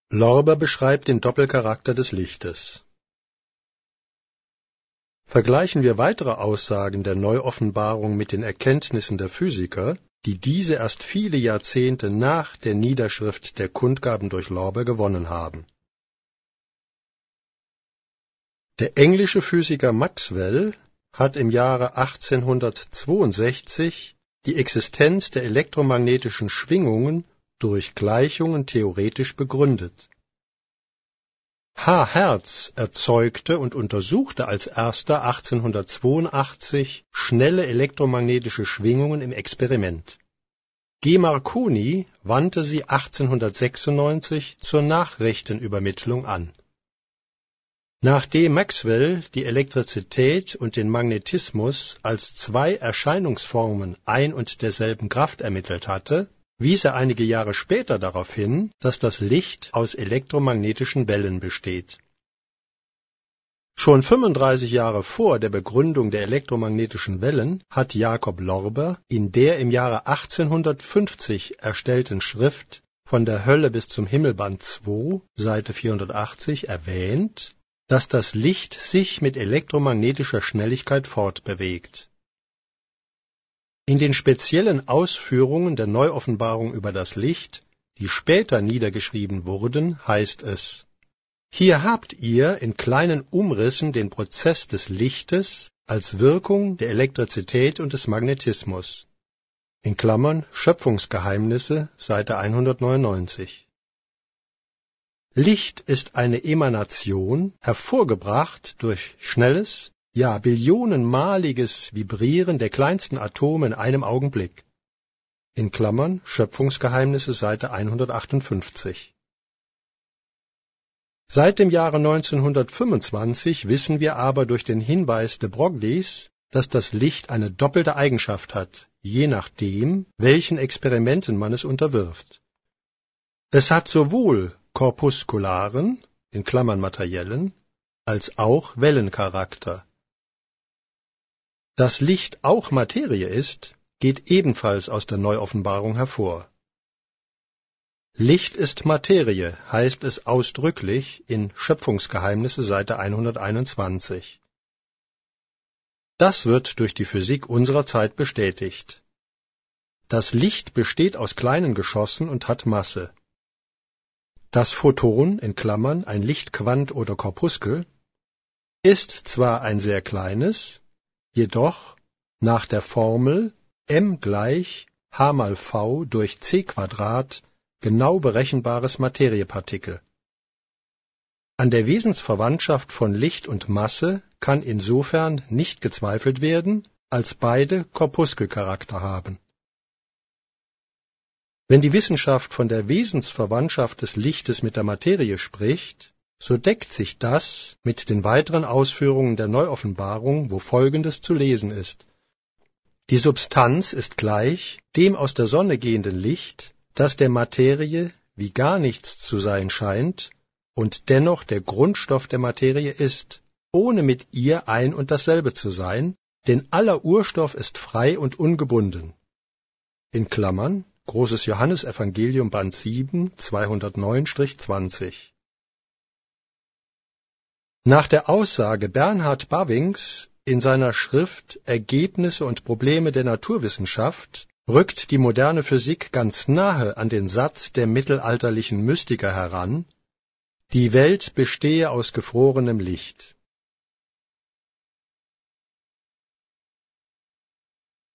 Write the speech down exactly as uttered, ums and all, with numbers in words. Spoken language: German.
Lorber beschreibt den Doppelcharakter des Lichtes. Vergleichen wir weitere Aussagen der Neuoffenbarung mit den Erkenntnissen der Physiker, die diese erst viele Jahrzehnte nach der Niederschrift der Kundgaben durch Lorber gewonnen haben. Der englische Physiker Maxwell hat im Jahre achtzehnhundertzweiundsechzig die Existenz der elektromagnetischen Schwingungen durch Gleichungen theoretisch begründet. H. Hertz erzeugte und untersuchte als erster achtzehnhundertzweiundachtzig schnelle elektromagnetische Schwingungen im Experiment. G. Marconi wandte sie achtzehnhundertsechsundneunzig zur Nachrichtenübermittlung an. Nachdem Maxwell die Elektrizität und den Magnetismus als zwei Erscheinungsformen ein und derselben Kraft ermittelt hatte, wies er einige Jahre später darauf hin, dass das Licht aus elektromagnetischen Wellen besteht. Schon fünfunddreißig Jahre vor der Begründung der elektromagnetischen Wellen hat Jakob Lorber in der im Jahre achtzehnhundertfünfzig erstellten Schrift Von der Hölle bis zum Himmel Band zwei, Seite vierhundertachtzig erwähnt, dass das Licht sich mit elektromagnetischer Schnelligkeit fortbewegt. In den speziellen Ausführungen der Neuoffenbarung über das Licht, die später niedergeschrieben wurden, heißt es: Hier habt ihr in kleinen Umrissen den Prozess des Lichtes als Wirkung der Elektrizität und des Magnetismus. In Klammern Schöpfungsgeheimnisse, Seite hundertneunundneunzig. Licht ist eine Emanation, hervorgebracht durch schnelles, ja billionenmaliges Vibrieren der kleinsten Atome in einem Augenblick. In Klammern Schöpfungsgeheimnisse, Seite hundertachtundfünfzig. Seit dem Jahre neunzehnhundertfünfundzwanzig wissen wir aber durch den Hinweis de Broglie's, dass das Licht eine doppelte Eigenschaft hat, je nachdem, welchen Experimenten man es unterwirft. Es hat sowohl korpuskularen, in Klammern materiellen, als auch Wellencharakter. Dass Licht auch Materie ist, geht ebenfalls aus der Neuoffenbarung hervor. Licht ist Materie, heißt es ausdrücklich in Schöpfungsgeheimnisse, Seite hunderteinundzwanzig. Das wird durch die Physik unserer Zeit bestätigt. Das Licht besteht aus kleinen Geschossen und hat Masse. Das Photon, in Klammern ein Lichtquant oder Korpuskel, ist zwar ein sehr kleines, jedoch nach der Formel m gleich h mal v durch c Quadrat genau berechenbares Materiepartikel. An der Wesensverwandtschaft von Licht und Masse kann insofern nicht gezweifelt werden, als beide Korpuskelcharakter haben. Wenn die Wissenschaft von der Wesensverwandtschaft des Lichtes mit der Materie spricht, so deckt sich das mit den weiteren Ausführungen der Neuoffenbarung, wo Folgendes zu lesen ist: Die Substanz ist gleich dem aus der Sonne gehenden Licht, das der Materie wie gar nichts zu sein scheint und dennoch der Grundstoff der Materie ist, ohne mit ihr ein und dasselbe zu sein, denn aller Urstoff ist frei und ungebunden. In Klammern Großes Johannesevangelium Band sieben, zweihundertneun bis zwanzig. Nach der Aussage Bernhard Bavings in seiner Schrift Ergebnisse und Probleme der Naturwissenschaft rückt die moderne Physik ganz nahe an den Satz der mittelalterlichen Mystiker heran: Die Welt bestehe aus gefrorenem Licht.